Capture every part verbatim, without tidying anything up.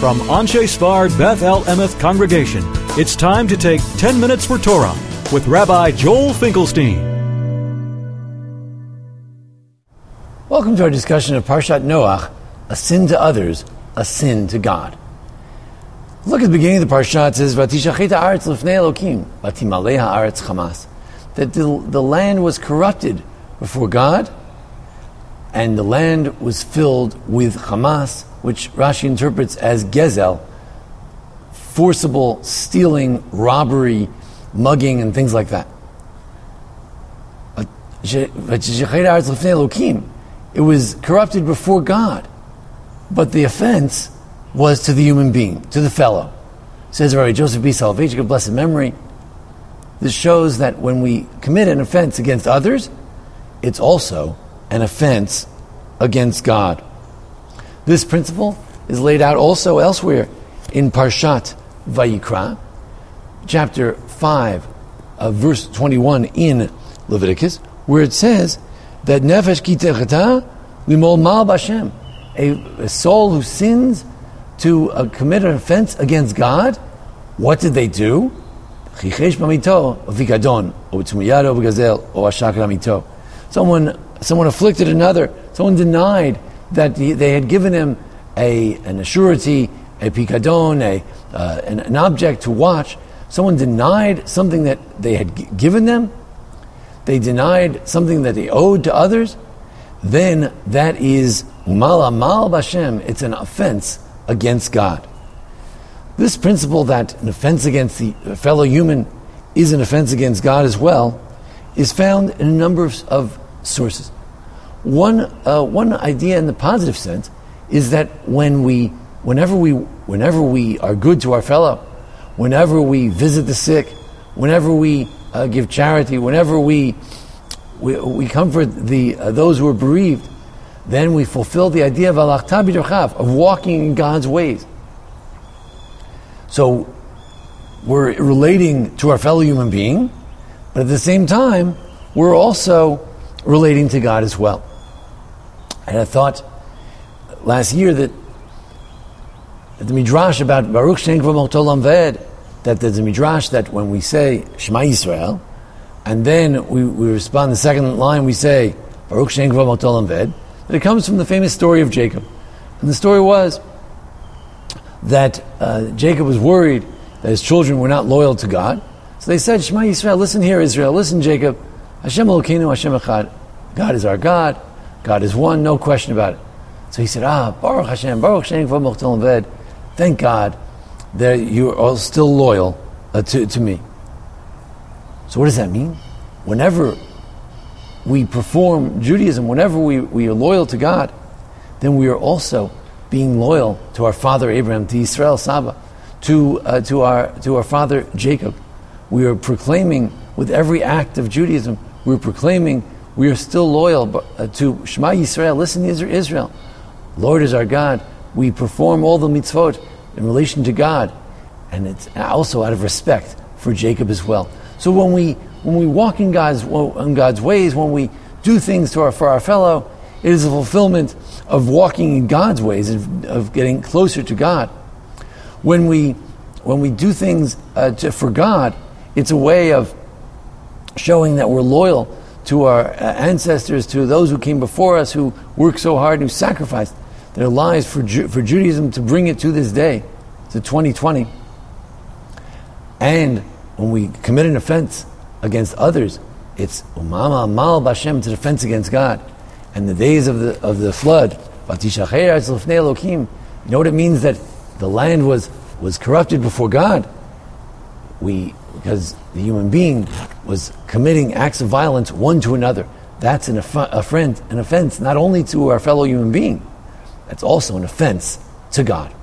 From Anshe Sfard Beth El Emeth Congregation, it's time to take ten minutes for Torah with Rabbi Joel Finkelstein. Welcome to our discussion of Parshat Noach, a sin to others, a sin to God. Look at the beginning of the Parshat. It says, "Vatishachit haaretz lifnei Elokim, vatimalei haaretz chamas." That the, the land was corrupted before God, and the land was filled with Hamas, which Rashi interprets as Gezel, forcible stealing, robbery, mugging, and things like that. It was corrupted before God, but the offense was to the human being, to the fellow. Says Rabbi Joseph B. Soloveitchik of blessed memory. This shows that when we commit an offense against others, it's also an offense against God. This principle is laid out also elsewhere in Parshat Vayikra, chapter five, uh, verse twenty-one in Leviticus, where it says that Nefesh ki techata limol mal b'Hashem, a soul who sins to uh, commit an offense against God. What did they do? Chichesh b'mito v'ikadon o b'tumiyado v'gazel o ashak l'mito. Someone, someone afflicted another. Someone denied that he, they had given him a an assurity, a pikadon, a uh, an, an object to watch. Someone denied something that they had g- given them. They denied something that they owed to others. Then that is umal amal b'Hashem. It's an offense against God. This principle that an offense against the fellow human is an offense against God as well is found in a number of, of sources. One uh, one idea in the positive sense is that when we, whenever we, whenever we are good to our fellow, whenever we visit the sick, whenever we uh, give charity, whenever we we, we comfort the uh, those who are bereaved, then we fulfill the idea of alachta b'derchav, of walking in God's ways. So we're relating to our fellow human being, but at the same time, we're also relating to God as well. And I thought last year that, that the Midrash about Baruch Shem Kavod Olam Ved, that there's a Midrash that when we say Shema Yisrael, and then we, we respond the second line, we say Baruch Shem Kavod Olam Ved, that it comes from the famous story of Jacob. And the story was that uh, Jacob was worried that his children were not loyal to God. So they said, Shema Yisrael, listen here, Israel, listen, Jacob, Hashem Elokeinu, Hashem Echad. God is our God. God is one, no question about it. So he said, ah, Baruch Hashem, Baruch Shem Kavod Olam Ved. Thank God that you are all still loyal uh, to, to me. So what does that mean? Whenever we perform Judaism, whenever we, we are loyal to God, then we are also being loyal to our father Abraham, to Yisrael Saba, to uh, to our to our father Jacob. We are proclaiming with every act of Judaism, we're proclaiming we are still loyal uh, to Shema Yisrael. Listen, Israel, Lord is our God. We perform all the mitzvot in relation to God, and it's also out of respect for Jacob as well. So when we when we walk in God's in God's ways, when we do things to our for our fellow, it is a fulfillment of walking in God's ways, of, of getting closer to God. When we when we do things uh, to, for God, it's a way of showing that we're loyal to our ancestors, to those who came before us, who worked so hard, who sacrificed their lives for Ju- for Judaism to bring it to this day, to twenty twenty. And when we commit an offense against others, it's umama mal b'Hashem, it's an offense against God. And the days of the of the flood, you know what it means that the land was was corrupted before God? We because the human being was committing acts of violence one to another. That's an, aff- a friend, an offense not only to our fellow human being, that's also an offense to God.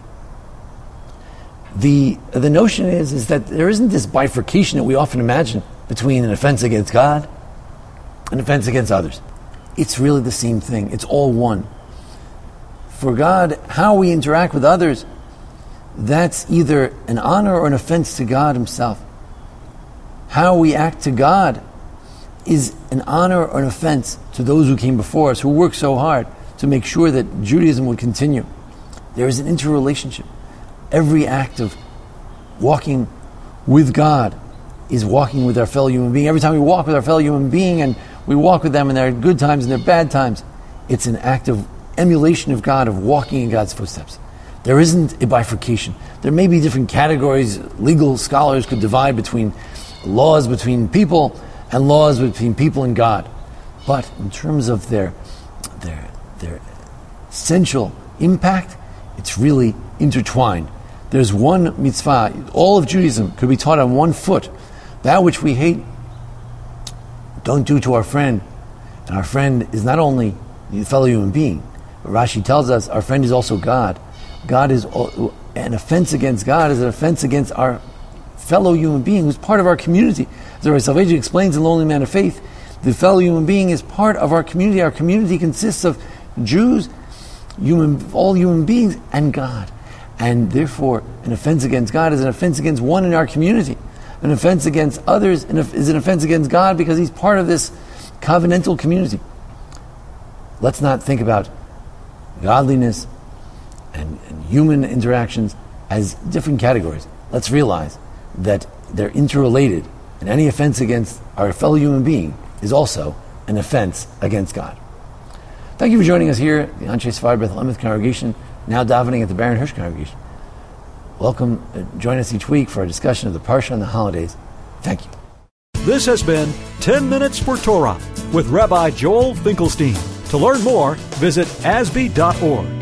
The the notion is, is that there isn't this bifurcation that we often imagine between an offense against God and an offense against others. It's really the same thing. It's all one. For God, how we interact with others, that's either an honor or an offense to God Himself. How we act to God is an honor or an offense to those who came before us, who worked so hard to make sure that Judaism would continue. There is an interrelationship. Every act of walking with God is walking with our fellow human being. Every time we walk with our fellow human being and we walk with them in their good times and their bad times, it's an act of emulation of God, of walking in God's footsteps. There isn't a bifurcation. There may be different categories. Legal scholars could divide between laws between people and laws between people and God. But in terms of their, their, their essential impact, it's really intertwined. There's one mitzvah. All of Judaism could be taught on one foot. That which we hate, don't do to our friend. And our friend is not only a fellow human being, but Rashi tells us our friend is also God. God is an offense against God is an offense against our fellow human being who's part of our community. As the Rav Soloveitchik explains in Lonely Man of Faith, the fellow human being is part of our community. Our community consists of Jews, human, all human beings, and God. And therefore, an offense against God is an offense against one in our community. An offense against others is an offense against God because he's part of this covenantal community. Let's not think about godliness and, and human interactions as different categories. Let's realize that they're interrelated, and any offense against our fellow human being is also an offense against God. Thank you for joining us here at the Anshe Sephardi Beth Elameth congregation, now davening at the Baron Hirsch congregation. Welcome, uh, join us each week for a discussion of the Parsha and the holidays. Thank you. This has been ten minutes for Torah with Rabbi Joel Finkelstein. To learn more, visit A S B E dot org.